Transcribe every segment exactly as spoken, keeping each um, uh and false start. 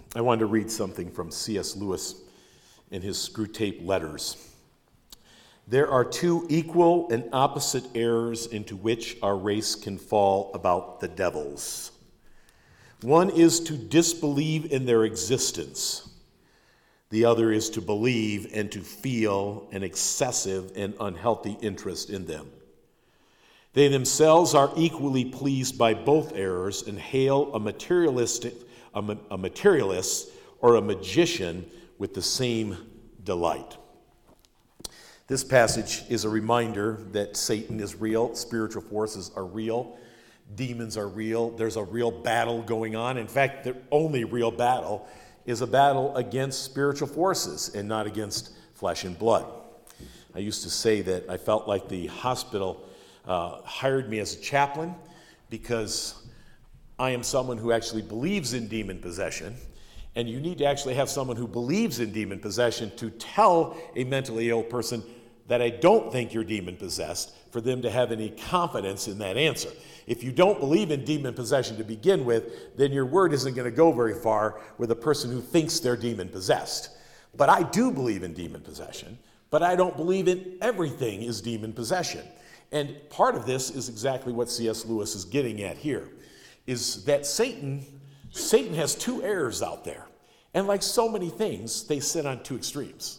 I wanted to read something from C S Lewis in his Screwtape Letters. There are two equal and opposite errors into which our race can fall about the devils. One is to disbelieve in their existence. The other is to believe and to feel an excessive and unhealthy interest in them. They themselves are equally pleased by both errors and hail a materialistic, a, ma- a materialist or a magician with the same delight. This passage is a reminder that Satan is real, spiritual forces are real, demons are real, there's a real battle going on. In fact, the only real battle is a battle against spiritual forces and not against flesh and blood. I used to say that I felt like the hospital uh, hired me as a chaplain because I am someone who actually believes in demon possession, and you need to actually have someone who believes in demon possession to tell a mentally ill person that I don't think you're demon possessed for them to have any confidence in that answer. If you don't believe in demon possession to begin with, then your word isn't going to go very far with a person who thinks they're demon possessed. But I do believe in demon possession, but I don't believe in everything is demon possession. And part of this is exactly what C S Lewis is getting at here, is that Satan, Satan has two errors out there. And like so many things, they sit on two extremes.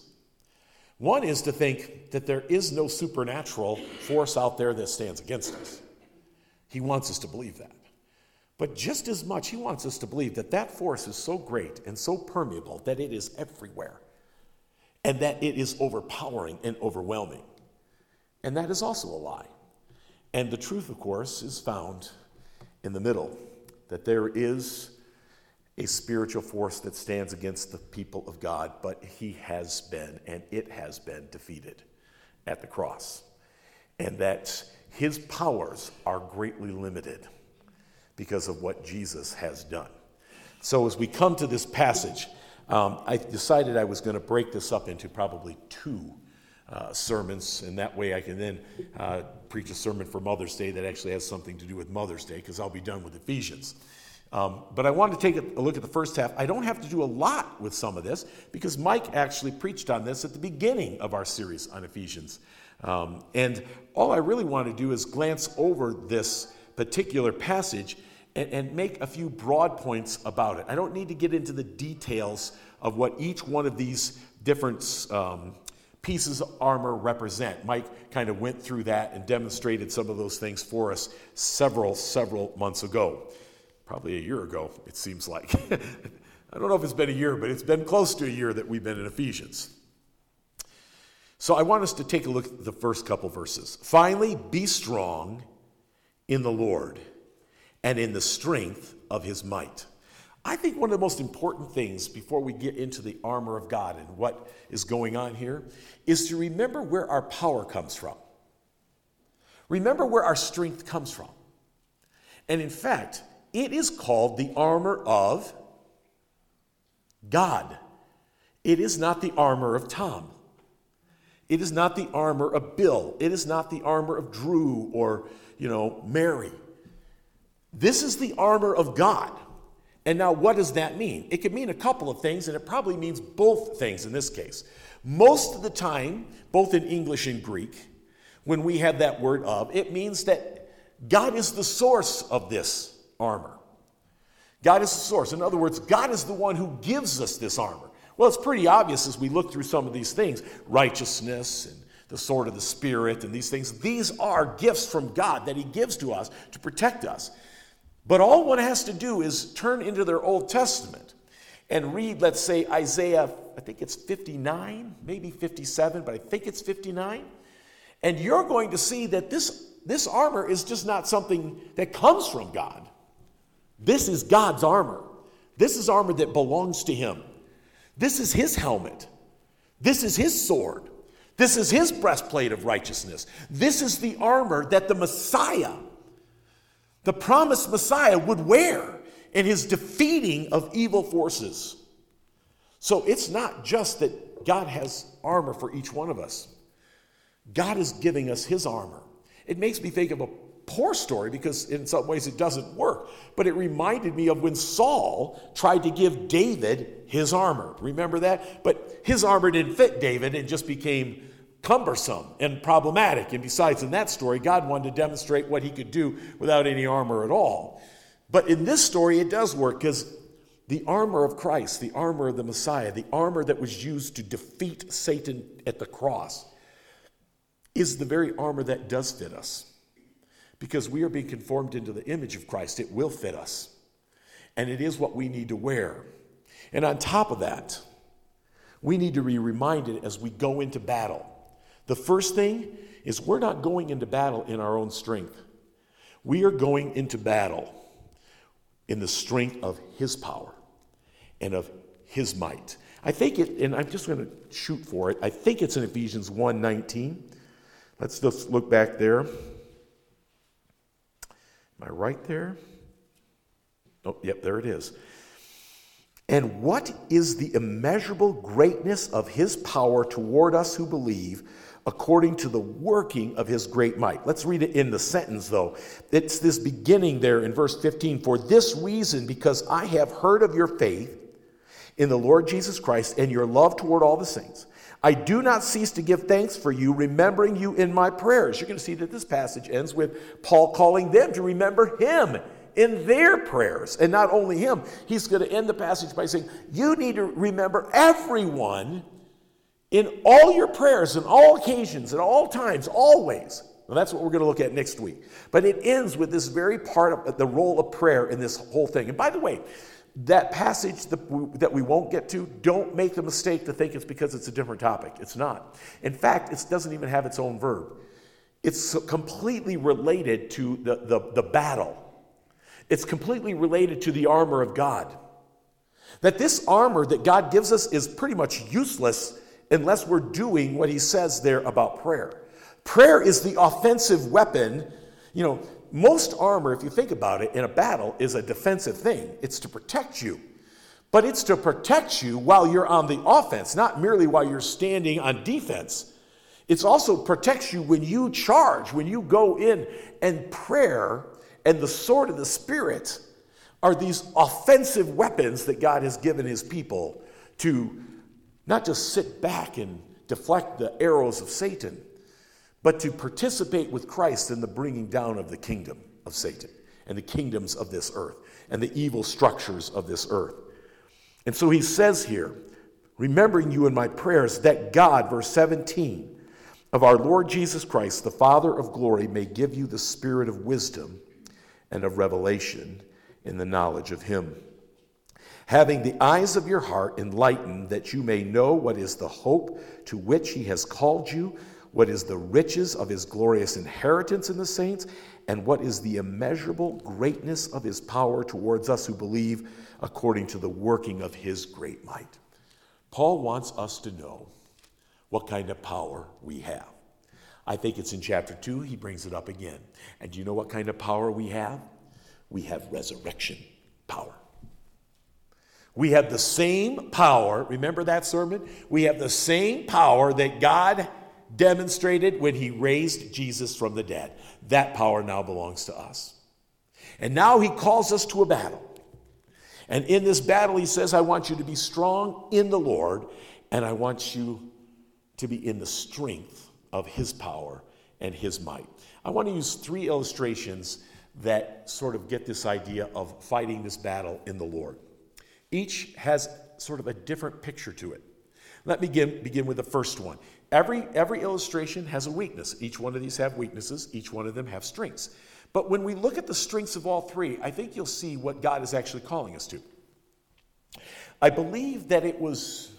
One is to think that there is no supernatural force out there that stands against us. He wants us to believe that. But just as much, he wants us to believe that that force is so great and so permeable that it is everywhere and that it is overpowering and overwhelming. And that is also a lie. And the truth, of course, is found in the middle, that there is a spiritual force that stands against the people of God, but he has been, and it has been defeated at the cross. And that his powers are greatly limited because of what Jesus has done. So as we come to this passage, um, I decided I was going to break this up into probably two uh, sermons, and that way I can then uh, preach a sermon for Mother's Day that actually has something to do with Mother's Day, because I'll be done with Ephesians. Um, but I wanted to take a, a look at the first half. I don't have to do a lot with some of this because Mike actually preached on this at the beginning of our series on Ephesians. Um, and all I really want to do is glance over this particular passage and, and make a few broad points about it. I don't need to get into the details of what each one of these different um, pieces of armor represent. Mike kind of went through that and demonstrated some of those things for us several, several months ago. Probably a year ago, it seems like. I don't know if it's been a year, but it's been close to a year that we've been in Ephesians. So I want us to take a look at the first couple verses. Finally, be strong in the Lord and in the strength of his might. I think one of the most important things before we get into the armor of God and what is going on here is to remember where our power comes from. Remember where our strength comes from. And in fact, it is called the armor of God. It is not the armor of Tom. It is not the armor of Bill. It is not the armor of Drew or, you know, Mary. This is the armor of God. And now what does that mean? It could mean a couple of things, and it probably means both things in this case. Most of the time, both in English and Greek, when we have that word of, it means that God is the source of this armor. God is the source. In other words, God is the one who gives us this armor. Well, it's pretty obvious as we look through some of these things, righteousness and the sword of the Spirit and these things. These are gifts from God that he gives to us to protect us. But all one has to do is turn into their Old Testament and read, let's say, Isaiah, I think it's fifty-nine, maybe fifty-seven, but I think it's fifty-nine. And you're going to see that this, this armor is just not something that comes from God. This is God's armor. This is armor that belongs to him. This is his helmet. This is his sword. This is his breastplate of righteousness. This is the armor that the Messiah, the promised Messiah, would wear in his defeating of evil forces. So it's not just that God has armor for each one of us. God is giving us his armor. It makes me think of a poor story because in some ways it doesn't work. But it reminded me of when Saul tried to give David his armor. Remember that? But his armor didn't fit David and just became cumbersome and problematic. And besides, in that story, God wanted to demonstrate what he could do without any armor at all. But in this story, it does work because the armor of Christ, the armor of the Messiah, the armor that was used to defeat Satan at the cross, is the very armor that does fit us. Because we are being conformed into the image of Christ, it will fit us. And it is what we need to wear. And on top of that, we need to be reminded as we go into battle. The first thing is we're not going into battle in our own strength. We are going into battle in the strength of his power and of his might. I think it, and I'm just going to shoot for it, I think it's in Ephesians one nineteen. Let's just look back there. Am I right there? Oh, yep, there it is. And what is the immeasurable greatness of his power toward us who believe, according to the working of his great might? Let's read it in the sentence, though. It's this beginning there in verse fifteen. For this reason, because I have heard of your faith in the Lord Jesus Christ and your love toward all the saints, I do not cease to give thanks for you, remembering you in my prayers. You're going to see that this passage ends with Paul calling them to remember him in their prayers. And not only him, he's going to end the passage by saying, you need to remember everyone in all your prayers, in all occasions, at all times, always. Well, that's what we're going to look at next week. But it ends with this very part of the role of prayer in this whole thing. And by the way, that passage that we won't get to, don't make the mistake to think it's because it's a different topic. It's not. In fact, it doesn't even have its own verb. It's completely related to the, the, the battle. It's completely related to the armor of God. That this armor that God gives us is pretty much useless unless we're doing what he says there about prayer. Prayer is the offensive weapon. You know, most armor, if you think about it, in a battle is a defensive thing. It's to protect you. But it's to protect you while you're on the offense, not merely while you're standing on defense. It also protects you when you charge, when you go in. And prayer and the sword of the Spirit are these offensive weapons that God has given his people to not just sit back and deflect the arrows of Satan, but to participate with Christ in the bringing down of the kingdom of Satan and the kingdoms of this earth and the evil structures of this earth. And so he says here, remembering you in my prayers, that God, verse seventeen, of our Lord Jesus Christ, the Father of glory, may give you the spirit of wisdom and of revelation in the knowledge of him, having the eyes of your heart enlightened, that you may know what is the hope to which he has called you, what is the riches of his glorious inheritance in the saints, and what is the immeasurable greatness of his power towards us who believe, according to the working of his great might. Paul wants us to know what kind of power we have. I think it's in chapter two, he brings it up again. And do you know what kind of power we have? We have resurrection power. We have the same power, remember that sermon? We have the same power that God demonstrated when he raised Jesus from the dead. That power now belongs to us. And now he calls us to a battle. And in this battle, he says, I want you to be strong in the Lord, and I want you to be in the strength of his power and his might. I want to use three illustrations that sort of get this idea of fighting this battle in the Lord. Each has sort of a different picture to it. Let me begin, begin with the first one. Every, every illustration has a weakness. Each one of these have weaknesses. Each one of them have strengths. But when we look at the strengths of all three, I think you'll see what God is actually calling us to. I believe that it was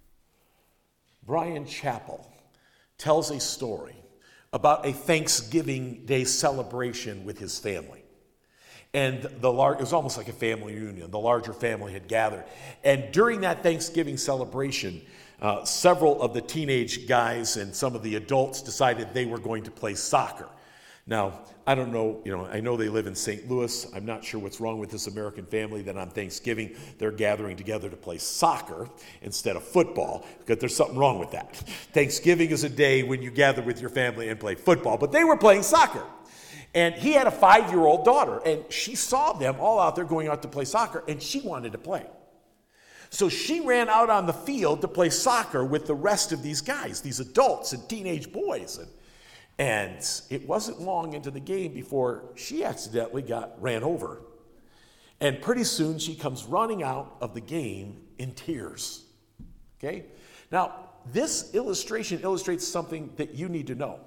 Brian Chappell tells a story about a Thanksgiving Day celebration with his family. And the lar- it was almost like a family reunion. The larger family had gathered. And during that Thanksgiving celebration, uh, several of the teenage guys and some of the adults decided they were going to play soccer. Now, I don't know, you know, I know they live in Saint Louis. I'm not sure what's wrong with this American family that on Thanksgiving they're gathering together to play soccer instead of football, because there's something wrong with that. Thanksgiving is a day when you gather with your family and play football, but they were playing soccer. And he had a five-year-old daughter, and she saw them all out there going out to play soccer, and she wanted to play. So she ran out on the field to play soccer with the rest of these guys, these adults and teenage boys. And, and it wasn't long into the game before she accidentally got ran over. And pretty soon she comes running out of the game in tears. Okay? Now, this illustration illustrates something that you need to know.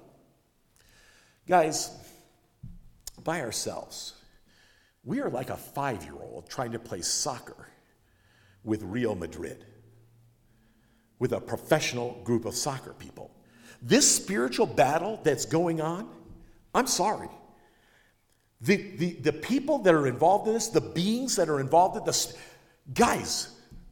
Guys, by ourselves, we are like a five-year-old trying to play soccer with Real Madrid, with a professional group of soccer people. This spiritual battle that's going on, I'm sorry. The, the, the people that are involved in this, the beings that are involved in this, guys,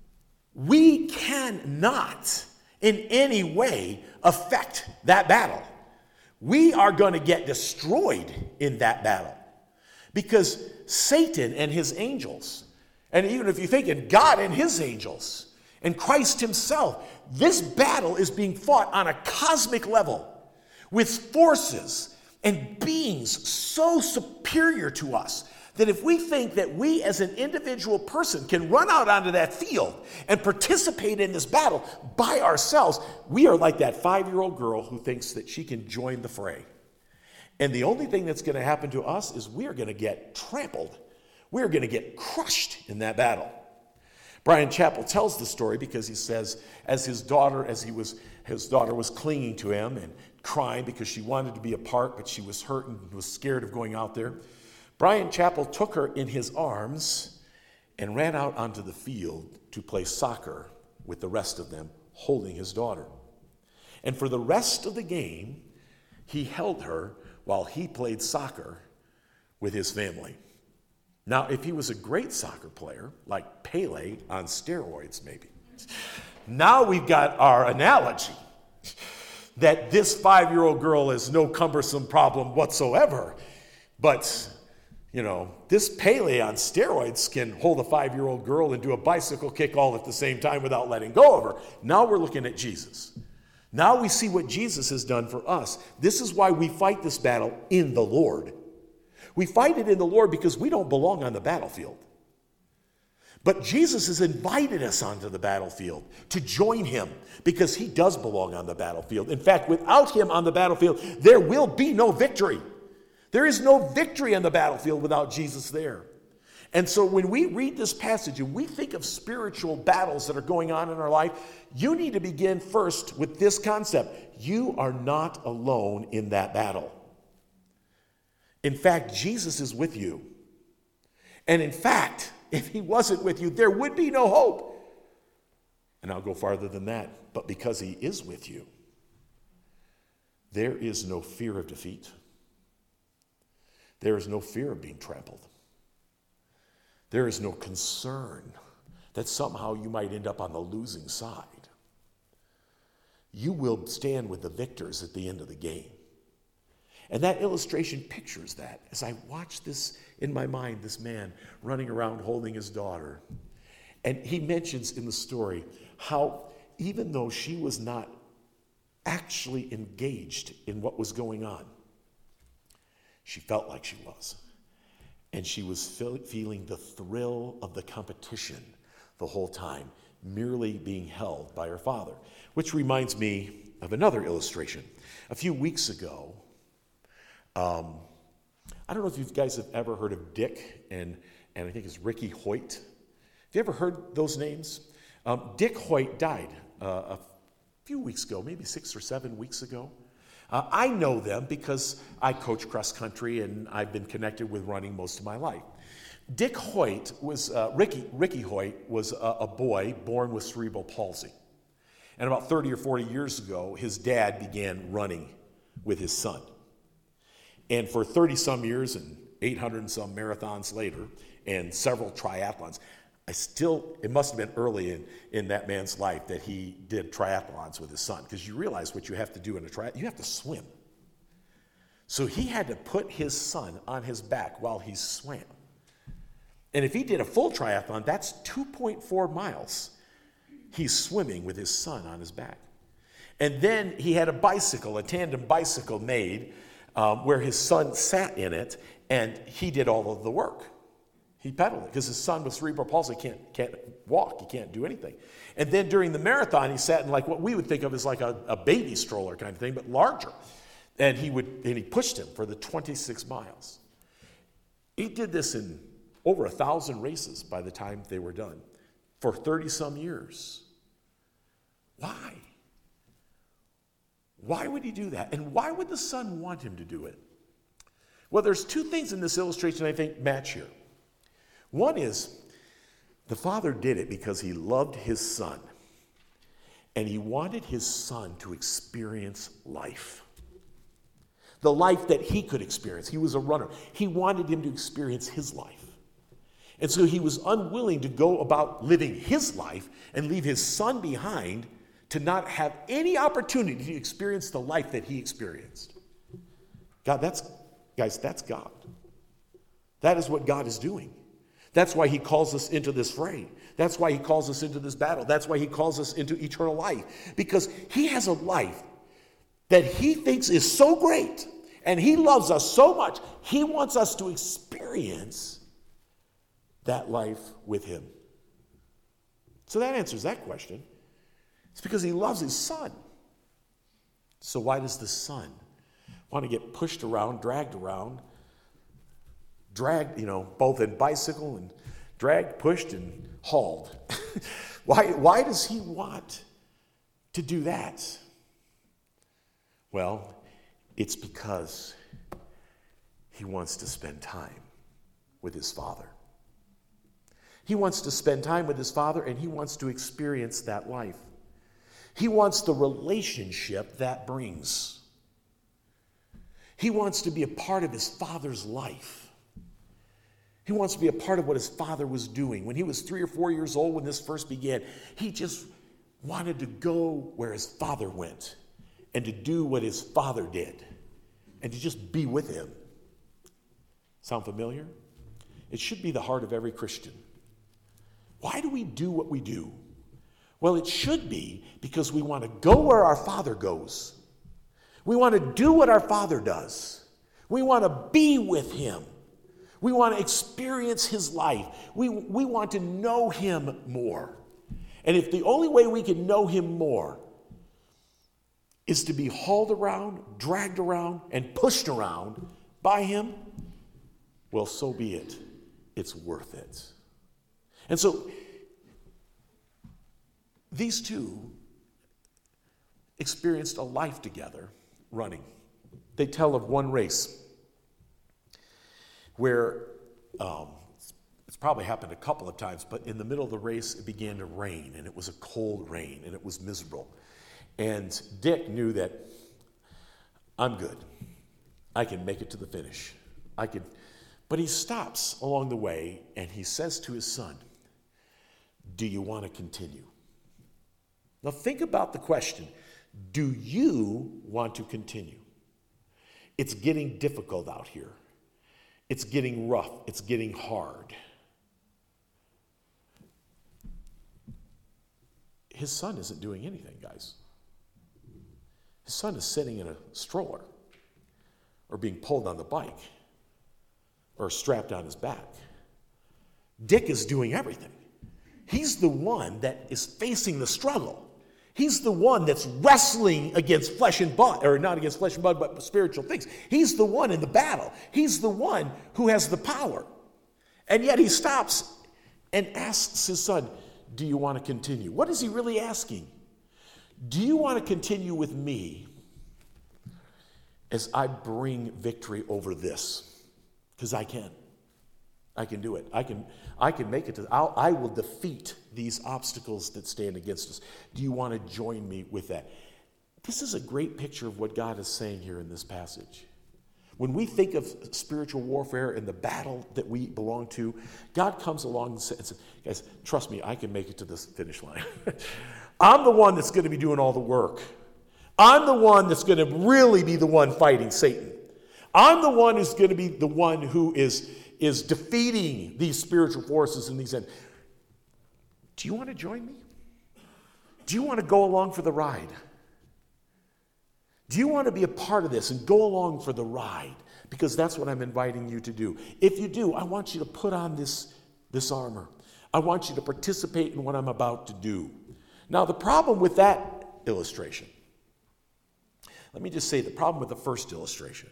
we cannot in any way affect that battle. We are going to get destroyed in that battle because Satan and his angels, and even if you think in God and his angels, and Christ himself, this battle is being fought on a cosmic level with forces and beings so superior to us that if we think that we as an individual person can run out onto that field and participate in this battle by ourselves, we are like that five-year-old girl who thinks that she can join the fray. And the only thing that's going to happen to us is we are going to get trampled. We're going to get crushed in that battle. Bryan Chapell tells the story because he says, as his daughter, as he was, his daughter was clinging to him and crying because she wanted to be a part, but she was hurt and was scared of going out there. Bryan Chapell took her in his arms and ran out onto the field to play soccer with the rest of them, holding his daughter. And for the rest of the game, he held her while he played soccer with his family. Now, if he was a great soccer player, like Pele on steroids maybe, now we've got our analogy that this five-year-old girl is no cumbersome problem whatsoever. But, you know, this Pele on steroids can hold a five-year-old girl and do a bicycle kick all at the same time without letting go of her. Now we're looking at Jesus. Now we see what Jesus has done for us. This is why we fight this battle in the Lord. We fight it in the Lord because we don't belong on the battlefield. But Jesus has invited us onto the battlefield to join him because he does belong on the battlefield. In fact, without him on the battlefield, there will be no victory. There is no victory on the battlefield without Jesus there. And so when we read this passage and we think of spiritual battles that are going on in our life, you need to begin first with this concept. You are not alone in that battle. In fact, Jesus is with you. And in fact, if he wasn't with you, there would be no hope. And I'll go farther than that. But because he is with you, there is no fear of defeat. There is no fear of being trampled. There is no concern that somehow you might end up on the losing side. You will stand with the victors at the end of the game. And that illustration pictures that. As I watch this in my mind, this man running around holding his daughter. And he mentions in the story how even though she was not actually engaged in what was going on, she felt like she was. And she was feel, feeling the thrill of the competition the whole time, merely being held by her father. Which reminds me of another illustration. A few weeks ago, um, I don't know if you guys have ever heard of Dick and, and I think it's Ricky Hoyt. Have you ever heard those names? Um, Dick Hoyt died uh, a few weeks ago, maybe six or seven weeks ago. Uh, I know them because I coach cross country and I've been connected with running most of my life. Dick Hoyt was, uh, Ricky, Ricky Hoyt was a, a boy born with cerebral palsy. And about thirty or forty years ago, his dad began running with his son. And for thirty some years and eight hundred and some marathons later and several triathlons, I still, it must have been early in, in that man's life that he did triathlons with his son, because you realize what you have to do in a triathlon, you have to swim. So he had to put his son on his back while he swam. And if he did a full triathlon, that's two point four miles. He's swimming with his son on his back. And then he had a bicycle, a tandem bicycle made um, where his son sat in it, and he did all of the work. He pedaled it because his son with cerebral palsy can't, can't walk. He can't do anything. And then during the marathon, he sat in like what we would think of as like a, a baby stroller kind of thing, but larger. And he would and he pushed him for the twenty-six miles. He did this in over a thousand races by the time they were done for thirty some years. Why? Why would he do that? And why would the son want him to do it? Well, there's two things in this illustration I think match here. One is the father did it because he loved his son, and he wanted his son to experience life. The life that he could experience. He was a runner. He wanted him to experience his life. And so he was unwilling to go about living his life and leave his son behind to not have any opportunity to experience the life that he experienced. God, that's, guys, that's God. That is what God is doing. That's why he calls us into this fray. That's why he calls us into this battle. That's why he calls us into eternal life. Because he has a life that he thinks is so great, and he loves us so much, he wants us to experience that life with him. So that answers that question. It's because he loves his son. So why does the son want to get pushed around, dragged around, dragged, you know, both in bicycle and dragged, pushed, and hauled? why, why does he want to do that? Well, it's because he wants to spend time with his father. He wants to spend time with his father, and he wants to experience that life. He wants the relationship that brings. He wants to be a part of his father's life. He wants to be a part of what his father was doing. When he was three or four years old when this first began, he just wanted to go where his father went and to do what his father did and to just be with him. Sound familiar? It should be the heart of every Christian. Why do we do what we do? Well, it should be because we want to go where our Father goes. We want to do what our Father does. We want to be with him. We want to experience his life. We, we want to know him more. And if the only way we can know him more is to be hauled around, dragged around, and pushed around by him, well, so be it. It's worth it. And so these two experienced a life together running. They tell of one race where um, it's probably happened a couple of times, but in the middle of the race, it began to rain, and it was a cold rain, and it was miserable. And Dick knew that I'm good. I can make it to the finish. I can, but he stops along the way, and he says to his son, "Do you want to continue?" Now think about the question. Do you want to continue? It's getting difficult out here. It's getting rough. It's getting hard. His son isn't doing anything, guys. His son is sitting in a stroller or being pulled on the bike or strapped on his back. Dick is doing everything. He's the one that is facing the struggle. He's the one that's wrestling against flesh and blood, or not against flesh and blood, but spiritual things. He's the one in the battle. He's the one who has the power. And yet he stops and asks his son, "Do you want to continue?" What is he really asking? Do you want to continue with me as I bring victory over this? Because I can. I can do it. I can, I can make it to, I'll, I will defeat these obstacles that stand against us. Do you want to join me with that? This is a great picture of what God is saying here in this passage. When we think of spiritual warfare and the battle that we belong to, God comes along and says, guys, trust me, I can make it to this finish line. I'm the one that's going to be doing all the work. I'm the one that's going to really be the one fighting Satan. I'm the one who's going to be the one who is is defeating these spiritual forces in these ends. Do you want to join me? Do you want to go along for the ride? Do you want to be a part of this and go along for the ride? Because that's what I'm inviting you to do. If you do, I want you to put on this, this armor. I want you to participate in what I'm about to do. Now, the problem with that illustration, let me just say the problem with the first illustration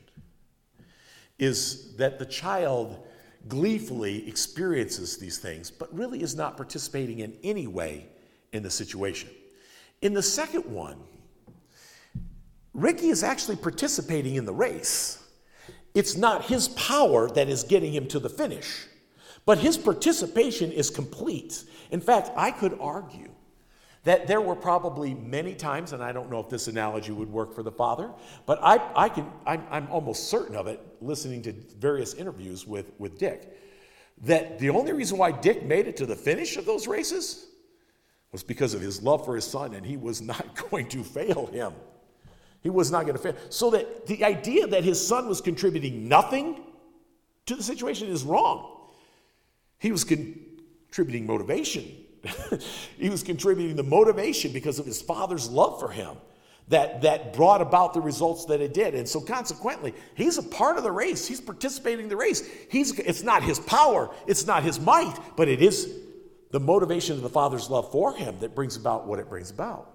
is that the child gleefully experiences these things, but really is not participating in any way in the situation. In the second one, Ricky is actually participating in the race. It's not his power that is getting him to the finish, but his participation is complete. In fact, I could argue that there were probably many times, and I don't know if this analogy would work for the father, but I, I can, I'm, I'm almost certain of it, listening to various interviews with, with Dick, that the only reason why Dick made it to the finish of those races was because of his love for his son, and he was not going to fail him. He was not going to fail. So that the idea that his son was contributing nothing to the situation is wrong. He was con- contributing motivation. He was contributing the motivation because of his father's love for him that, that brought about the results that it did. And so consequently, he's a part of the race. He's participating in the race. He's, it's not his power. It's not his might, but it is the motivation of the father's love for him that brings about what it brings about.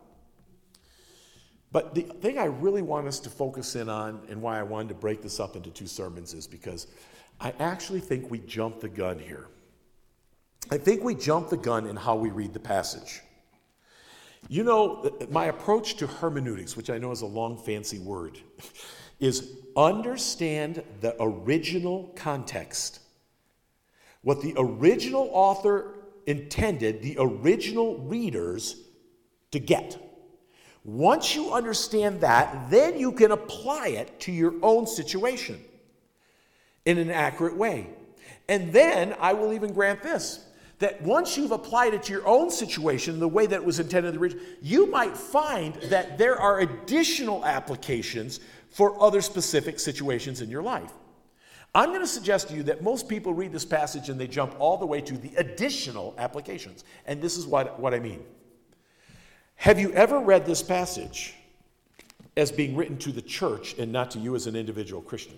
But the thing I really want us to focus in on, and why I wanted to break this up into two sermons, is because I actually think we jumped the gun here. I think we jumped the gun in how we read the passage. You know, my approach to hermeneutics, which I know is a long, fancy word, is understand the original context. What the original author intended the original readers to get. Once you understand that, then you can apply it to your own situation in an accurate way. And then I will even grant this, that once you've applied it to your own situation the way that it was intended originally, you might find that there are additional applications for other specific situations in your life. I'm going to suggest to you that most people read this passage and they jump all the way to the additional applications. And this is what, what I mean. Have you ever read this passage as being written to the church and not to you as an individual Christian?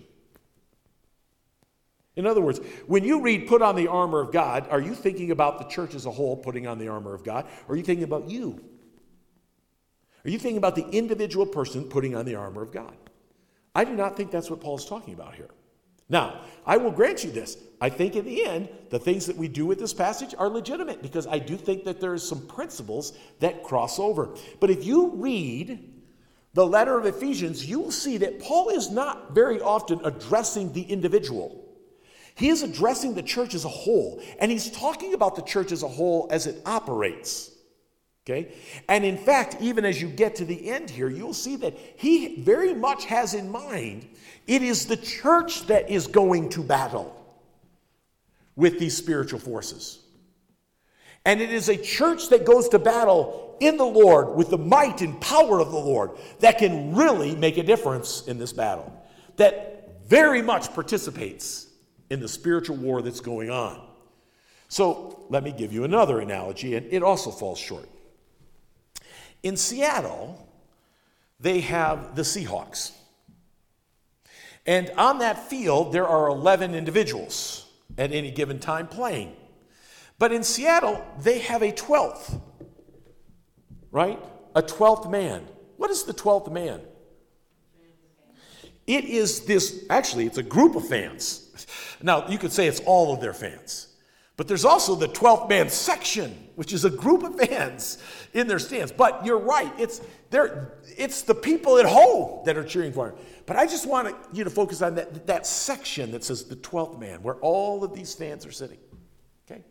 In other words, when you read put on the armor of God, are you thinking about the church as a whole putting on the armor of God? Or are you thinking about you? Are you thinking about the individual person putting on the armor of God? I do not think that's what Paul is talking about here. Now, I will grant you this. I think in the end, the things that we do with this passage are legitimate because I do think that there are some principles that cross over. But if you read the letter of Ephesians, you will see that Paul is not very often addressing the individual. He is addressing the church as a whole, and he's talking about the church as a whole as it operates. Okay? And in fact, even as you get to the end here, you'll see that he very much has in mind it is the church that is going to battle with these spiritual forces. And it is a church that goes to battle in the Lord with the might and power of the Lord that can really make a difference in this battle, that very much participates in the spiritual war that's going on. So let me give you another analogy, and it also falls short. In Seattle, they have the Seahawks. And on that field, there are eleven individuals at any given time playing. But in Seattle, they have a twelfth, right? A twelfth man. What is the twelfth man? It is this, actually, it's a group of fans. Now, you could say it's all of their fans. But there's also the twelfth man section, which is a group of fans in their stands. But you're right, it's it's the people at home that are cheering for him. But I just want you to focus on that, that section that says the twelfth man, where all of these fans are sitting. Okay?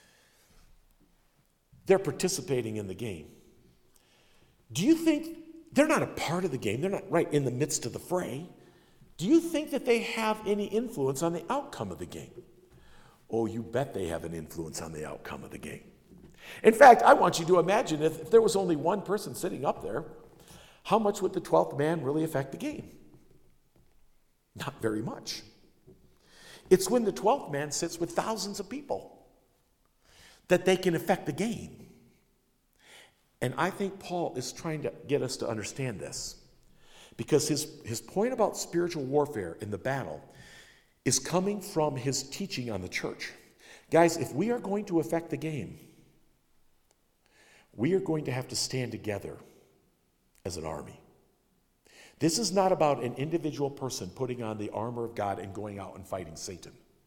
They're participating in the game. Do you think they're not a part of the game? They're not right in the midst of the fray. Do you think that they have any influence on the outcome of the game? Oh, you bet they have an influence on the outcome of the game. In fact, I want you to imagine if, if there was only one person sitting up there, how much would the twelfth man really affect the game? Not very much. It's when the twelfth man sits with thousands of people that they can affect the game. And I think Paul is trying to get us to understand this. Because his, his point about spiritual warfare in the battle is coming from his teaching on the church. Guys, if we are going to affect the game, we are going to have to stand together as an army. This is not about an individual person putting on the armor of God and going out and fighting Satan.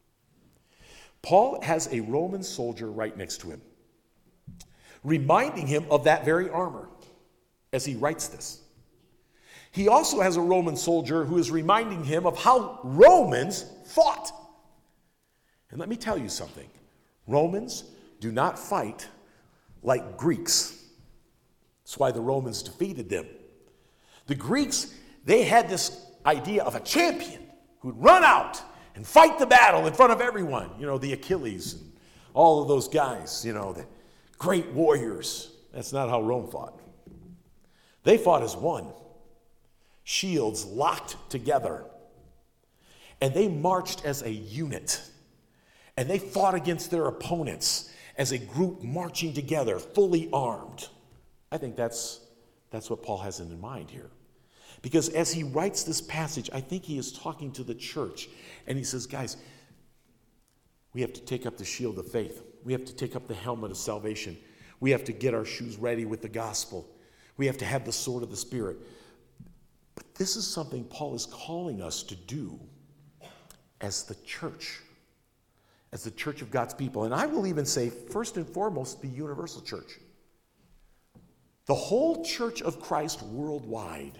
Paul has a Roman soldier right next to him, reminding him of that very armor as he writes this. He also has a Roman soldier who is reminding him of how Romans fought. And let me tell you something. Romans do not fight like Greeks. That's why the Romans defeated them. The Greeks, they had this idea of a champion who'd run out and fight the battle in front of everyone. You know, the Achilles and all of those guys, you know, the great warriors. That's not how Rome fought. They fought as one. Shields locked together. And they marched as a unit. And they fought against their opponents as a group marching together, fully armed. I think that's, that's what Paul has in mind here. Because as he writes this passage, I think he is talking to the church. And he says, guys, we have to take up the shield of faith. We have to take up the helmet of salvation. We have to get our shoes ready with the gospel. We have to have the sword of the Spirit. But this is something Paul is calling us to do as the church, as the church of God's people. And I will even say, first and foremost, the universal church. The whole church of Christ worldwide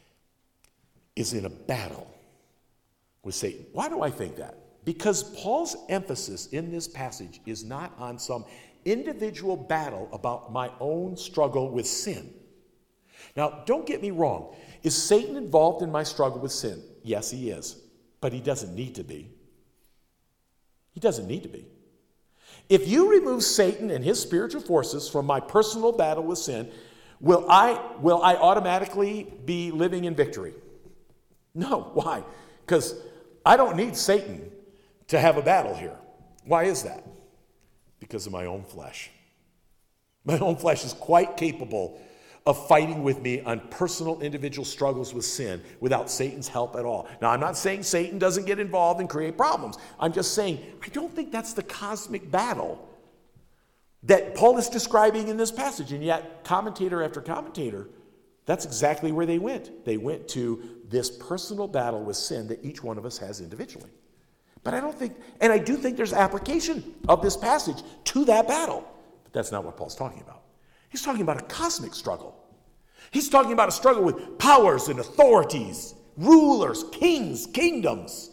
is in a battle with Satan. Why do I think that? Because Paul's emphasis in this passage is not on some individual battle about my own struggle with sin. Now, don't get me wrong. Is Satan involved in my struggle with sin? Yes, he is. But he doesn't need to be. He doesn't need to be. If you remove Satan and his spiritual forces from my personal battle with sin, will I, will I automatically be living in victory? No. Why? Because I don't need Satan to have a battle here. Why is that? Because of my own flesh. My own flesh is quite capable of fighting with me on personal individual struggles with sin without Satan's help at all. Now, I'm not saying Satan doesn't get involved and create problems. I'm just saying I don't think that's the cosmic battle that Paul is describing in this passage. And yet, commentator after commentator, that's exactly where they went. They went to this personal battle with sin that each one of us has individually. But I don't think, and I do think there's application of this passage to that battle. But that's not what Paul's talking about. He's talking about a cosmic struggle. He's talking about a struggle with powers and authorities, rulers, kings, kingdoms.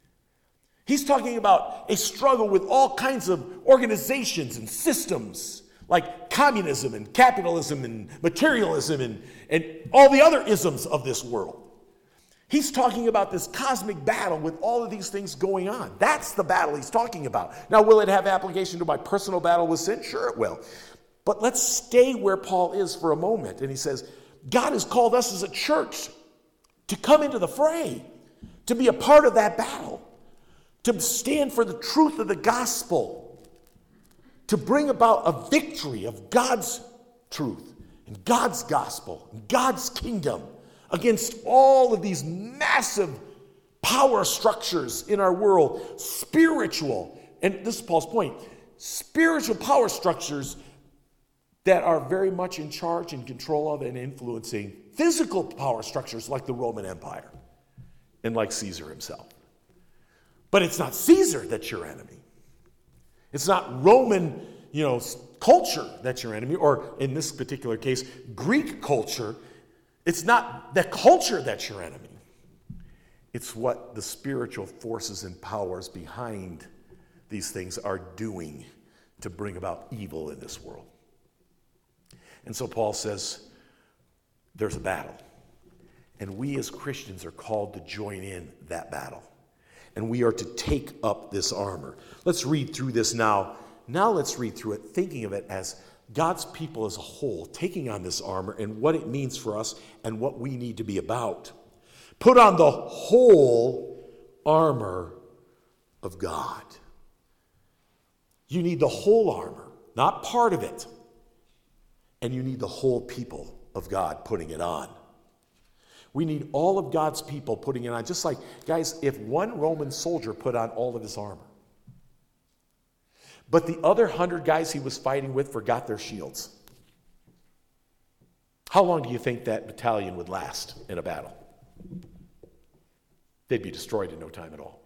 He's talking about a struggle with all kinds of organizations and systems, like communism and capitalism and materialism and, and all the other isms of this world. He's talking about this cosmic battle with all of these things going on. That's the battle he's talking about. Now, will it have application to my personal battle with sin? Sure it will. But let's stay where Paul is for a moment. And he says, God has called us as a church to come into the fray, to be a part of that battle, to stand for the truth of the gospel, to bring about a victory of God's truth and God's gospel and God's kingdom against all of these massive power structures in our world, spiritual, and this is Paul's point, spiritual power structures that are very much in charge and control of and influencing physical power structures like the Roman Empire and like Caesar himself. But it's not Caesar that's your enemy. It's not Roman, you know, culture that's your enemy, or in this particular case, Greek culture. It's not the culture that's your enemy. It's what the spiritual forces and powers behind these things are doing to bring about evil in this world. And so Paul says, there's a battle. And we as Christians are called to join in that battle. And we are to take up this armor. Let's read through this now. Now let's read through it, thinking of it as God's people as a whole, taking on this armor and what it means for us and what we need to be about. Put on the whole armor of God. You need the whole armor, not part of it. And you need the whole people of God putting it on. We need all of God's people putting it on. Just like, guys, if one Roman soldier put on all of his armor, but the other hundred guys he was fighting with forgot their shields, how long do you think that battalion would last in a battle? They'd be destroyed in no time at all.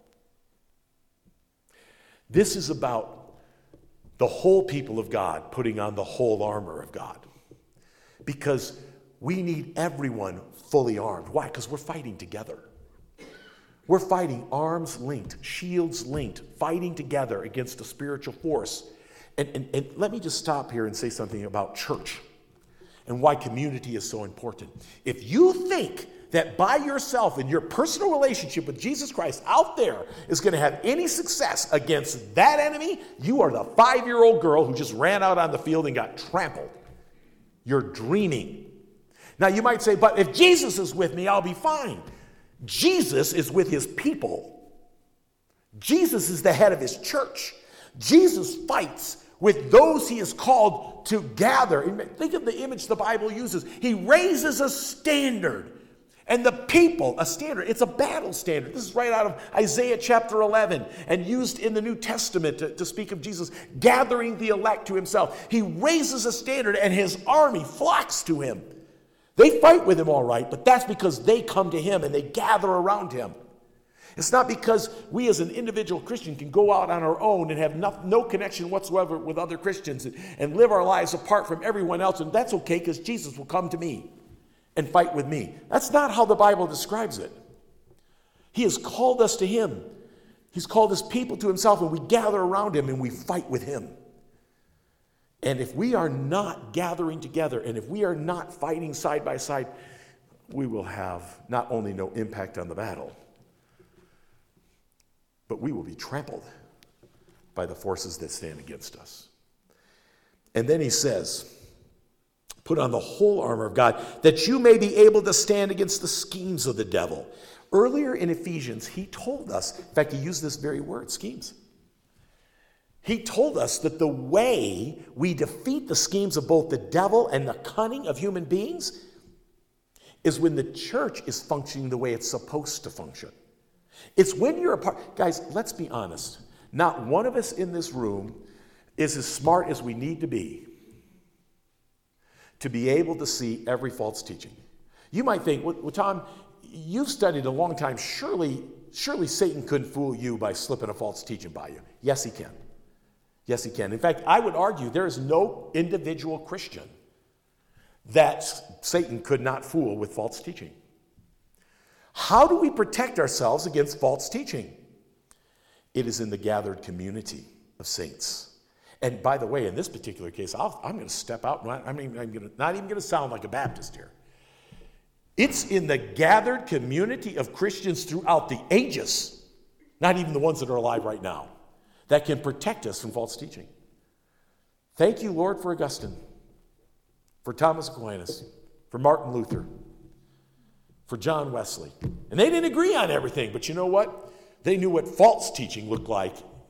This is about the whole people of God putting on the whole armor of God. Because we need everyone fully armed. Why? Because we're fighting together. We're fighting arms linked, shields linked, fighting together against a spiritual force. And, and, and let me just stop here and say something about church and why community is so important. If you think that by yourself in your personal relationship with Jesus Christ out there is going to have any success against that enemy, you are the five-year-old girl who just ran out on the field and got trampled. You're dreaming. Now you might say, but if Jesus is with me, I'll be fine. Jesus is with his people. Jesus is the head of his church. Jesus fights with those he is called to gather. Think of the image the Bible uses. He raises a standard. And the people, a standard, it's a battle standard. This is right out of Isaiah chapter eleven and used in the New Testament to, to speak of Jesus gathering the elect to himself. He raises a standard and his army flocks to him. They fight with him all right, but that's because they come to him and they gather around him. It's not because we as an individual Christian can go out on our own and have no, no connection whatsoever with other Christians and, and live our lives apart from everyone else, and that's okay because Jesus will come to me and fight with me. That's not how the Bible describes it. He has called us to him. He's called his people to himself, and we gather around him and we fight with him. And if we are not gathering together, and if we are not fighting side by side, we will have not only no impact on the battle, but we will be trampled by the forces that stand against us. And then he says, put on the whole armor of God, that you may be able to stand against the schemes of the devil. Earlier in Ephesians, he told us, in fact, he used this very word, schemes. He told us that the way we defeat the schemes of both the devil and the cunning of human beings is when the church is functioning the way it's supposed to function. It's when you're a part. Guys, let's be honest. Not one of us in this room is as smart as we need to be to be able to see every false teaching. You might think, well, well, Tom, you've studied a long time. Surely, surely Satan couldn't fool you by slipping a false teaching by you. Yes, he can. Yes, he can. In fact, I would argue there is no individual Christian that Satan could not fool with false teaching. How do we protect ourselves against false teaching? It is in the gathered community of saints. And by the way, in this particular case, I'll, I'm going to step out. I mean, I'm gonna, not even going to sound like a Baptist here. It's in the gathered community of Christians throughout the ages, not even the ones that are alive right now, that can protect us from false teaching. Thank you, Lord, for Augustine, for Thomas Aquinas, for Martin Luther, for John Wesley. And they didn't agree on everything, but you know what? They knew what false teaching looked like.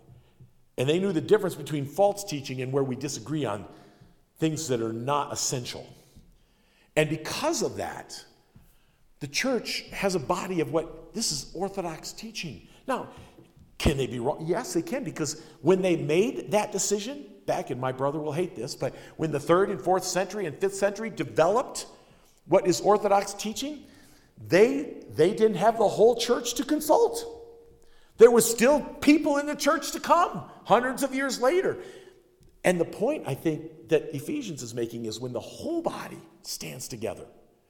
And they knew the difference between false teaching and where we disagree on things that are not essential. And because of that, the church has a body of what, this is orthodox teaching. Now, can they be wrong? Yes, they can, because when they made that decision, back in, my brother will hate this, but when the third and fourth century and fifth century developed what is orthodox teaching, they, they didn't have the whole church to consult. There was still people in the church to come hundreds of years later. And the point, I think, that Ephesians is making is when the whole body stands together,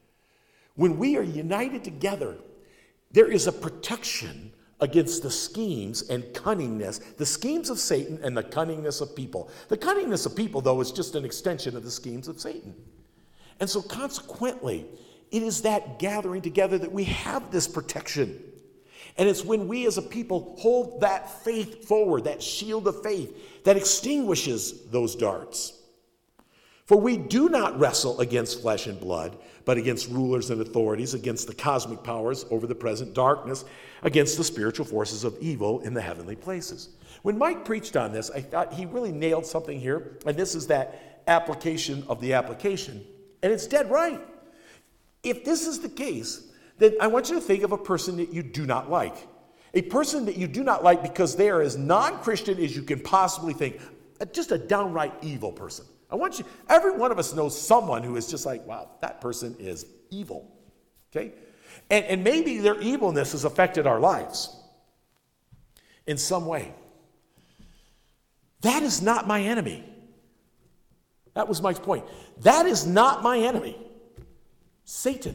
when we are united together, there is a protection against the schemes and cunningness, the schemes of Satan and the cunningness of people. The cunningness of people, though, is just an extension of the schemes of Satan. And so consequently, it is that gathering together that we have this protection. And it's when we as a people hold that faith forward, that shield of faith, that extinguishes those darts. For we do not wrestle against flesh and blood, but against rulers and authorities, against the cosmic powers over the present darkness, against the spiritual forces of evil in the heavenly places. When Mike preached on this, I thought he really nailed something here, and this is that application of the application. And it's dead right. If this is the case, then I want you to think of a person that you do not like. A person that you do not like because they are as non-Christian as you can possibly think. Just a downright evil person. I want you, every one of us knows someone who is just like, wow, that person is evil. Okay? And, and maybe their evilness has affected our lives in some way. That is not my enemy. That was Mike's point. That is not my enemy. Satan.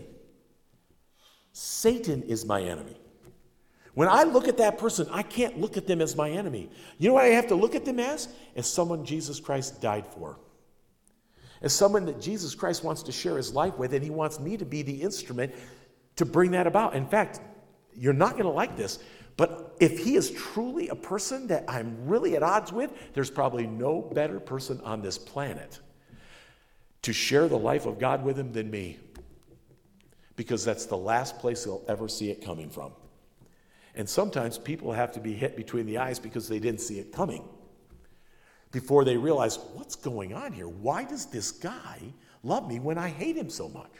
Satan is my enemy. When I look at that person, I can't look at them as my enemy. You know what I have to look at them as? As someone Jesus Christ died for. As someone that Jesus Christ wants to share his life with, and he wants me to be the instrument to bring that about. In fact, you're not going to like this, but if he is truly a person that I'm really at odds with, there's probably no better person on this planet to share the life of God with him than me. Because that's the last place he'll ever see it coming from. And sometimes people have to be hit between the eyes because they didn't see it coming. Before they realize, what's going on here? Why does this guy love me when I hate him so much?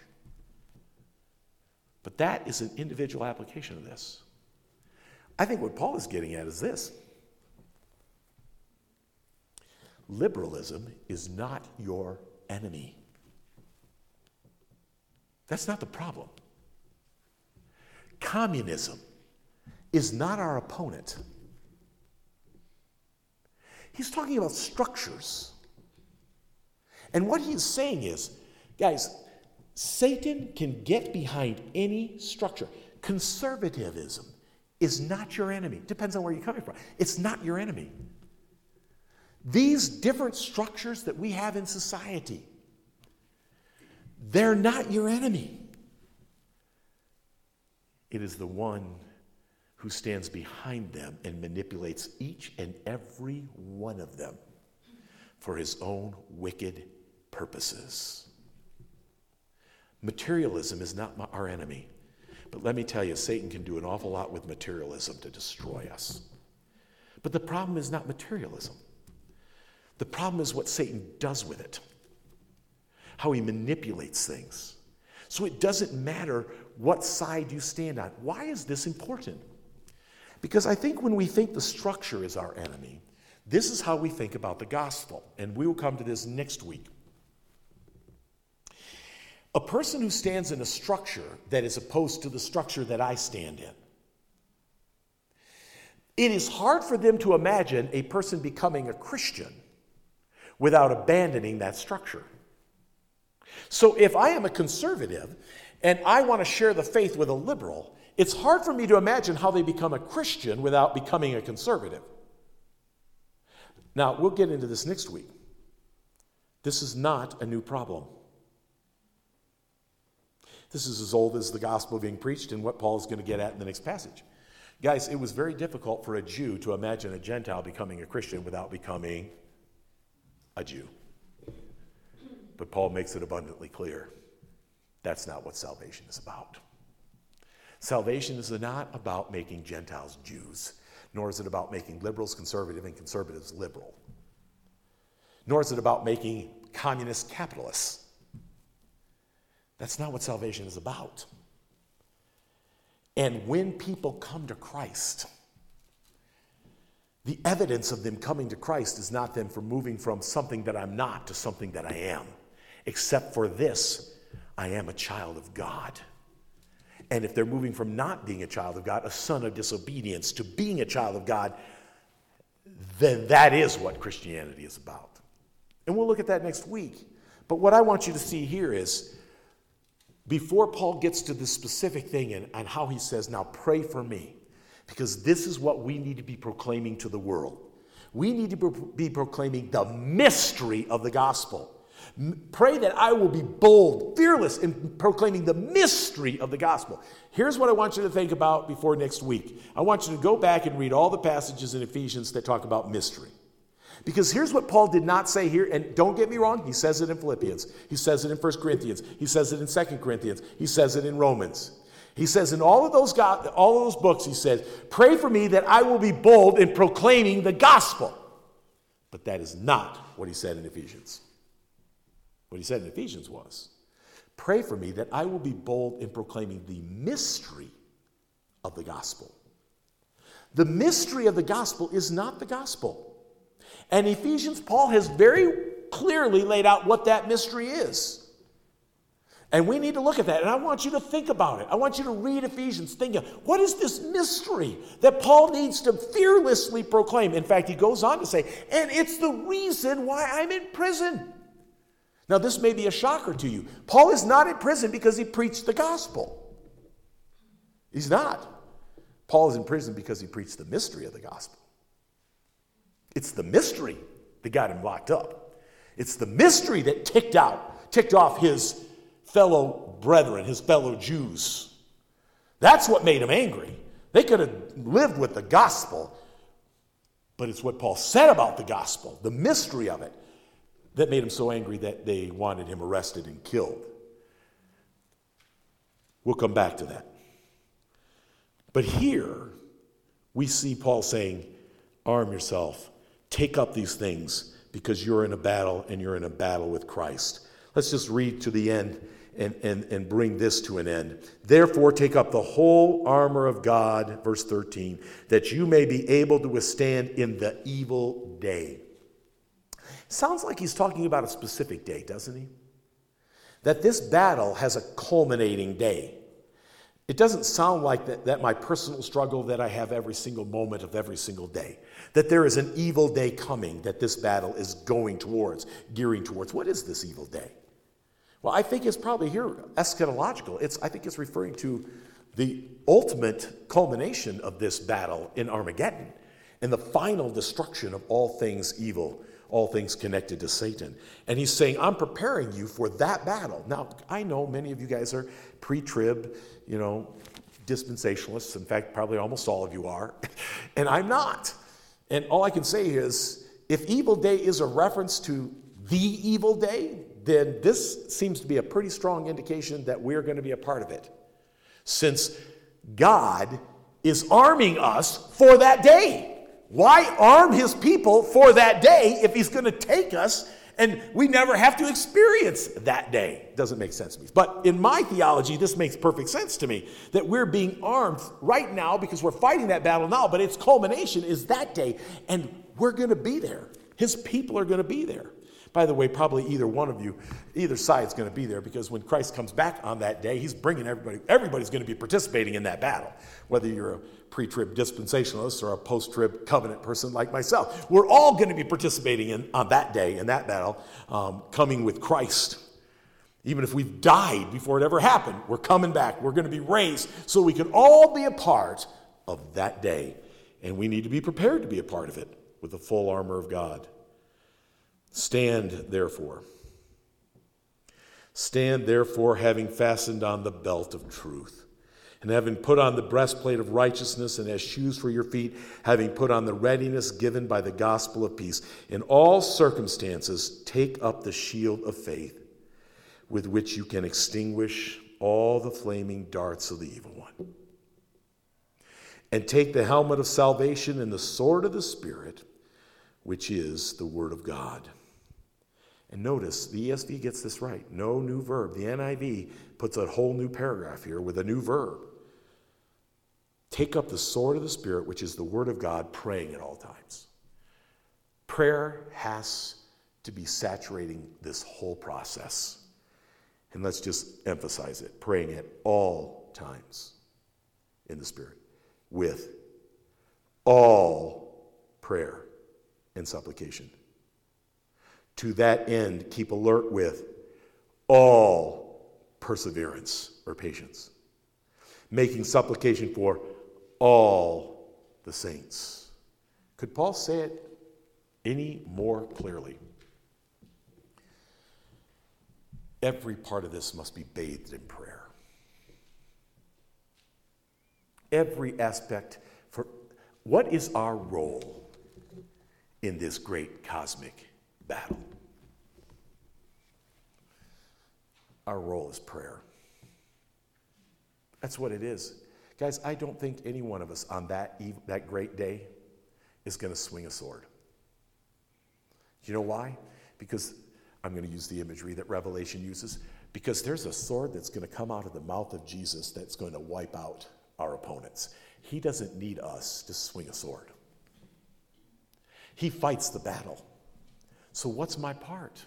But that is an individual application of this. I think what Paul is getting at is this. Liberalism is not your enemy. That's not the problem. Communism is not our opponent. He's talking about structures. And what he's saying is, guys, Satan can get behind any structure. Conservatism is not your enemy. Depends on where you're coming from. It's not your enemy. These different structures that we have in society, they're not your enemy. It is the one who stands behind them and manipulates each and every one of them for his own wicked purposes. Materialism is not our enemy. But let me tell you, Satan can do an awful lot with materialism to destroy us. But the problem is not materialism. The problem is what Satan does with it. How he manipulates things. So it doesn't matter what side you stand on. Why is this important? Because I think when we think the structure is our enemy, this is how we think about the gospel. And we will come to this next week. A person who stands in a structure that is opposed to the structure that I stand in, it is hard for them to imagine a person becoming a Christian without abandoning that structure. So if I am a conservative and I want to share the faith with a liberal, it's hard for me to imagine how they become a Christian without becoming a conservative. Now, we'll get into this next week. This is not a new problem. This is as old as the gospel being preached and what Paul is going to get at in the next passage. Guys, it was very difficult for a Jew to imagine a Gentile becoming a Christian without becoming a Jew. But Paul makes it abundantly clear. That's not what salvation is about. Salvation is not about making Gentiles Jews, nor is it about making liberals conservative and conservatives liberal. Nor is it about making communists capitalists. That's not what salvation is about. And when people come to Christ, the evidence of them coming to Christ is not them from moving from something that I'm not to something that I am. Except for this, I am a child of God. And if they're moving from not being a child of God, a son of disobedience, to being a child of God, then that is what Christianity is about. And we'll look at that next week. But what I want you to see here is, before Paul gets to the specific thing and, and how he says, now pray for me, because this is what we need to be proclaiming to the world. We need to be proclaiming the mystery of the gospel. M- pray that I will be bold, fearless in proclaiming the mystery of the gospel. Here's what I want you to think about before next week. I want you to go back and read all the passages in Ephesians that talk about mystery. Because here's what Paul did not say here, and don't get me wrong, he says it in Philippians, he says it in First Corinthians, he says it in Second Corinthians, he says it in Romans. He says in all of those God, all of those books, he says, pray for me that I will be bold in proclaiming the gospel. But that is not what he said in Ephesians. What he said in Ephesians was, Pray for me that I will be bold in proclaiming the mystery of the gospel. The mystery of the gospel is not the gospel. And Ephesians, Paul has very clearly laid out what that mystery is. And we need to look at that. And I want you to think about it. I want you to read Ephesians thinking, what is this mystery that Paul needs to fearlessly proclaim? In fact, he goes on to say, and it's the reason why I'm in prison. Now, this may be a shocker to you. Paul is not in prison because he preached the gospel. He's not. Paul is in prison because he preached the mystery of the gospel. It's the mystery that got him locked up. It's the mystery that ticked out, ticked off his fellow brethren, his fellow Jews. That's what made him angry. They could have lived with the gospel, but it's what Paul said about the gospel, the mystery of it, that made him so angry that they wanted him arrested and killed. We'll come back to that. But here we see Paul saying, arm yourself, take up these things because you're in a battle and you're in a battle with Christ. Let's just read to the end and, and, and bring this to an end. Therefore, take up the whole armor of God, verse thirteen, that you may be able to withstand in the evil day. Sounds like he's talking about a specific day, doesn't he? That this battle has a culminating day. It doesn't sound like that, that my personal struggle that I have every single moment of every single day. That there is an evil day coming that this battle is going towards, gearing towards. What is this evil day? Well, I think it's probably here eschatological. It's, I think it's referring to the ultimate culmination of this battle in Armageddon and the final destruction of all things evil, all things connected to Satan. And he's saying, I'm preparing you for that battle. Now, I know many of you guys are pre-trib, you know, dispensationalists. In fact, probably almost all of you are. And I'm not. And all I can say is, if evil day is a reference to the evil day, then this seems to be a pretty strong indication that we're going to be a part of it. Since God is arming us for that day. Why arm his people for that day if he's going to take us and we never have to experience that day? Doesn't make sense to me. But in my theology, this makes perfect sense to me, that we're being armed right now because we're fighting that battle now, but its culmination is that day, and we're going to be there. His people are going to be there. By the way, probably either one of you, either side's going to be there, because when Christ comes back on that day, he's bringing everybody, everybody's going to be participating in that battle, whether you're a pre-trib dispensationalist or a post-trib covenant person like myself. We're all going to be participating in on that day, in that battle, um, coming with Christ. Even if we've died before it ever happened, we're coming back. We're going to be raised so we can all be a part of that day. And we need to be prepared to be a part of it with the full armor of God. Stand, therefore. Stand, therefore, having fastened on the belt of truth, and having put on the breastplate of righteousness, and as shoes for your feet, having put on the readiness given by the gospel of peace. In all circumstances, take up the shield of faith, with which you can extinguish all the flaming darts of the evil one. And take the helmet of salvation and the sword of the Spirit, which is the word of God. And notice, the E S V gets this right. No new verb. The N I V puts a whole new paragraph here with a new verb. Take up the sword of the Spirit, which is the word of God, praying at all times. Prayer has to be saturating this whole process. And let's just emphasize it. Praying at all times in the Spirit, with all prayer and supplication. To that end, keep alert with all perseverance or patience, making supplication for all the saints. Could Paul say it any more clearly? Every part of this must be bathed in prayer. Every aspect. For what is our role in this great cosmic battle? Our role is prayer. That's what it is. Guys, I don't think any one of us on that eve, that great day is going to swing a sword. You know why? Because I'm going to use the imagery that Revelation uses. Because there's a sword that's going to come out of the mouth of Jesus that's going to wipe out our opponents. He doesn't need us to swing a sword. He fights the battle. So what's my part?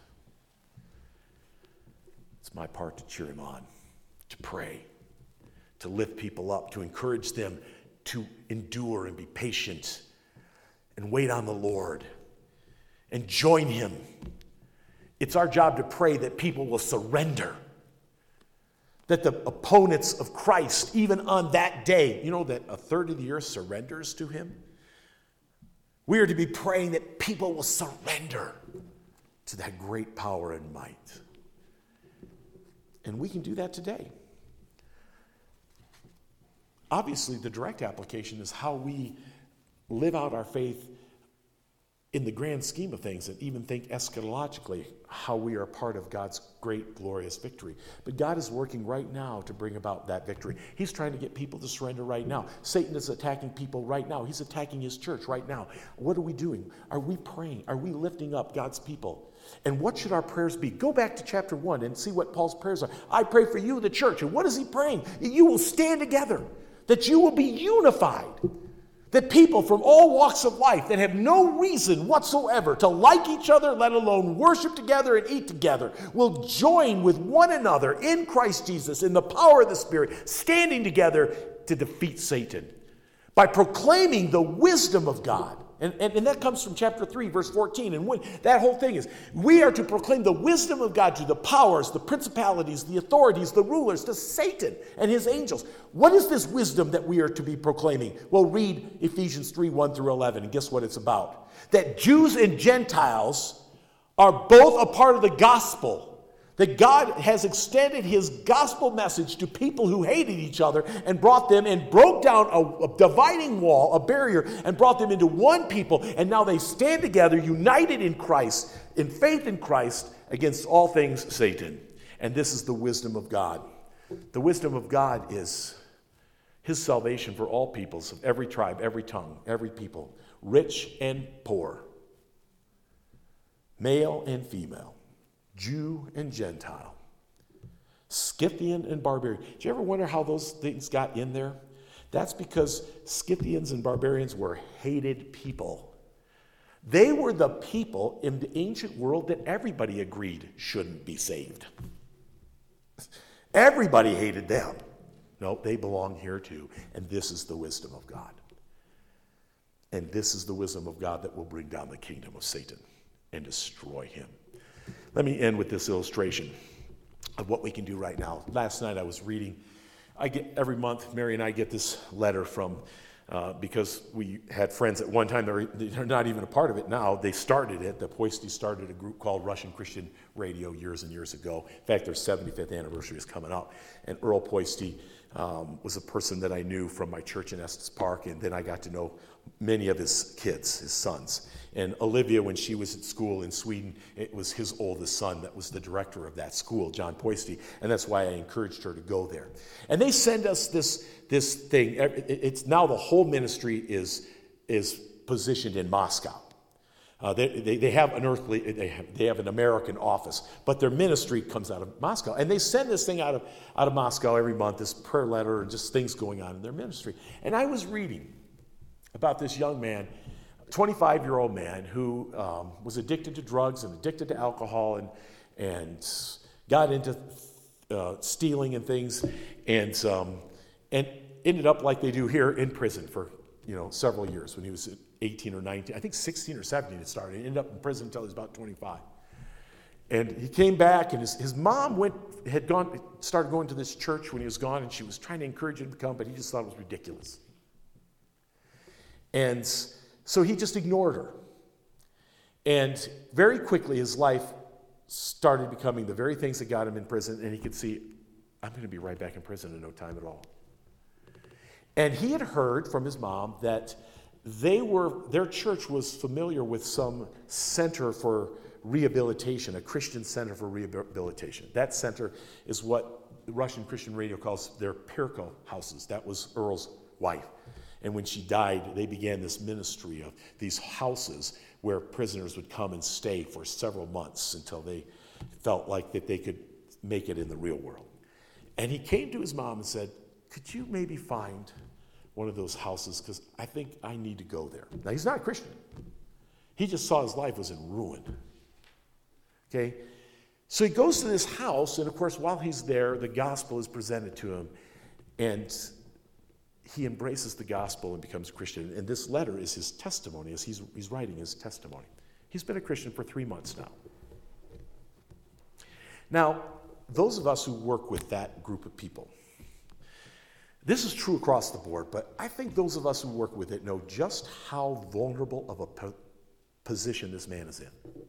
It's my part to cheer him on, to pray, to lift people up, to encourage them to endure and be patient and wait on the Lord and join him. It's our job to pray that people will surrender, that the opponents of Christ, even on that day, you know that a third of the earth surrenders to him? We are to be praying that people will surrender to that great power and might. And we can do that today. Obviously, the direct application is how we live out our faith in the grand scheme of things, and even think eschatologically how we are part of God's great, glorious victory. But God is working right now to bring about that victory. He's trying to get people to surrender right now. Satan is attacking people right now. He's attacking his church right now. What are we doing? Are we praying? Are we lifting up God's people? And what should our prayers be? Go back to chapter one and see what Paul's prayers are. I pray for you, the church. And what is he praying? That you will stand together, that you will be unified. That people from all walks of life that have no reason whatsoever to like each other, let alone worship together and eat together, will join with one another in Christ Jesus in the power of the Spirit, standing together to defeat Satan by proclaiming the wisdom of God. And, and, and that comes from chapter three, verse fourteen. And when, that whole thing is, we are to proclaim the wisdom of God to the powers, the principalities, the authorities, the rulers, to Satan and his angels. What is this wisdom that we are to be proclaiming? Well, read Ephesians three, one through eleven, and guess what it's about? That Jews and Gentiles are both a part of the gospel. That God has extended his gospel message to people who hated each other and brought them and broke down a, a dividing wall, a barrier, and brought them into one people. And now they stand together, united in Christ, in faith in Christ, against all things Satan. And this is the wisdom of God. The wisdom of God is his salvation for all peoples of every tribe, every tongue, every people, rich and poor, male and female, Jew and Gentile, Scythian and barbarian. Do you ever wonder how those things got in there? That's because Scythians and barbarians were hated people. They were the people in the ancient world that everybody agreed shouldn't be saved. Everybody hated them. No, they belong here too. And this is the wisdom of God. And this is the wisdom of God that will bring down the kingdom of Satan and destroy him. Let me end with this illustration of what we can do right now. Last night I was reading. I get every month, Mary and I get this letter from, uh, because we had friends at one time, they're, they're not even a part of it now. They started it. The Poisty started a group called Russian Christian Radio years and years ago. In fact, their seventy-fifth anniversary is coming up. And Earl Poisty um, was a person that I knew from my church in Estes Park, and then I got to know many of his kids, his sons. And Olivia, when she was at school in Sweden, it was his oldest son that was the director of that school, John Poisty, and that's why I encouraged her to go there. And they send us this, this thing. It's now the whole ministry is, is positioned in Moscow. Uh, they, they, they have an earthly, they have, they have an American office, but their ministry comes out of Moscow. And they send this thing out of, out of Moscow every month, this prayer letter and just things going on in their ministry. And I was reading about this young man, twenty-five-year-old man who um, was addicted to drugs and addicted to alcohol and and got into uh, stealing and things, and um, and ended up like they do here in prison for you know several years. When he was eighteen or nineteen, I think sixteen or seventeen, it started. He ended up in prison until he was about twenty-five. And he came back, and his, his mom went had gone started going to this church when he was gone, and she was trying to encourage him to come, but he just thought it was ridiculous. And so he just ignored her. And very quickly his life started becoming the very things that got him in prison, and he could see, I'm going to be right back in prison in no time at all. And he had heard from his mom that they were, their church was familiar with some center for rehabilitation, a Christian center for rehabilitation. That center is what the Russian Christian Radio calls their Pirko houses. That was Earl's wife. And when she died, they began this ministry of these houses where prisoners would come and stay for several months until they felt like that they could make it in the real world. And he came to his mom and said, could you maybe find one of those houses, because I think I need to go there. Now, he's not a Christian. He just saw his life was in ruin. Okay? So he goes to this house, and of course, while he's there, the gospel is presented to him, and he embraces the gospel and becomes a Christian. And this letter is his testimony, as he's, he's writing his testimony. He's been a Christian for three months now. Now, those of us who work with that group of people, this is true across the board, but I think those of us who work with it know just how vulnerable of a po- position this man is in.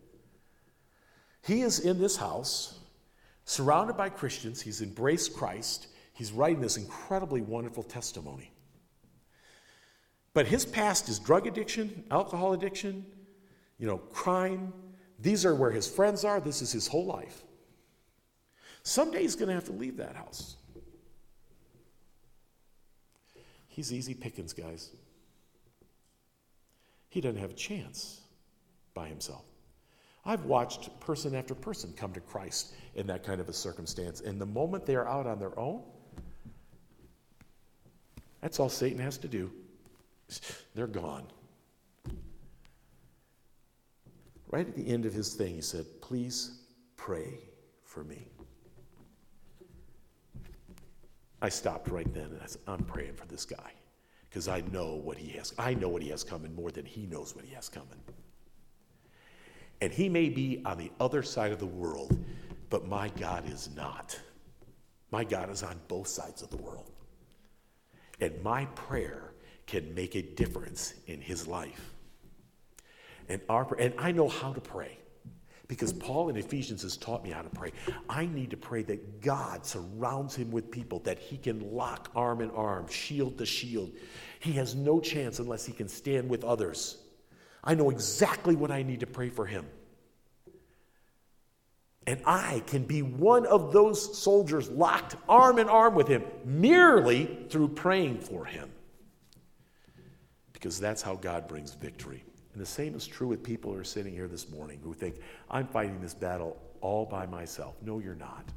He is in this house, surrounded by Christians. He's embraced Christ. He's writing this incredibly wonderful testimony. But his past is drug addiction, alcohol addiction, you know, crime. These are where his friends are. This is his whole life. Someday he's going to have to leave that house. He's easy pickings, guys. He doesn't have a chance by himself. I've watched person after person come to Christ in that kind of a circumstance, and the moment they are out on their own, that's all Satan has to do. They're gone. Right at the end of his thing, he said, please pray for me. I stopped right then, and I said, I'm praying for this guy, because I know what he has. I know what he has coming more than he knows what he has coming. And he may be on the other side of the world, but my God is not. My God is on both sides of the world. And my prayer can make a difference in his life. And, our, and I know how to pray, because Paul in Ephesians has taught me how to pray. I need to pray that God surrounds him with people that he can lock arm in arm, shield to shield. He has no chance unless he can stand with others. I know exactly what I need to pray for him. And I can be one of those soldiers locked arm in arm with him merely through praying for him. Because that's how God brings victory. And the same is true with people who are sitting here this morning who think, I'm fighting this battle all by myself. No, you're not.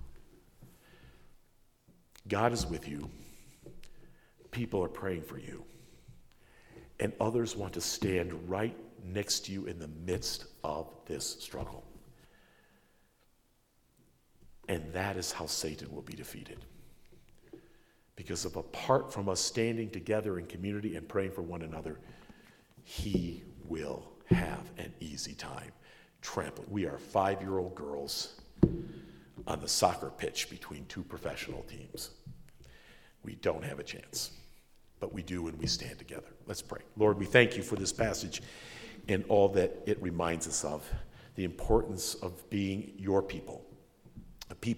God is with you. People are praying for you. And others want to stand right next to you in the midst of this struggle. And that is how Satan will be defeated. Because if apart from us standing together in community and praying for one another, he will have an easy time trampling. We are five-year-old girls on the soccer pitch between two professional teams. We don't have a chance, but we do when we stand together. Let's pray. Lord, we thank you for this passage and all that it reminds us of, the importance of being your people.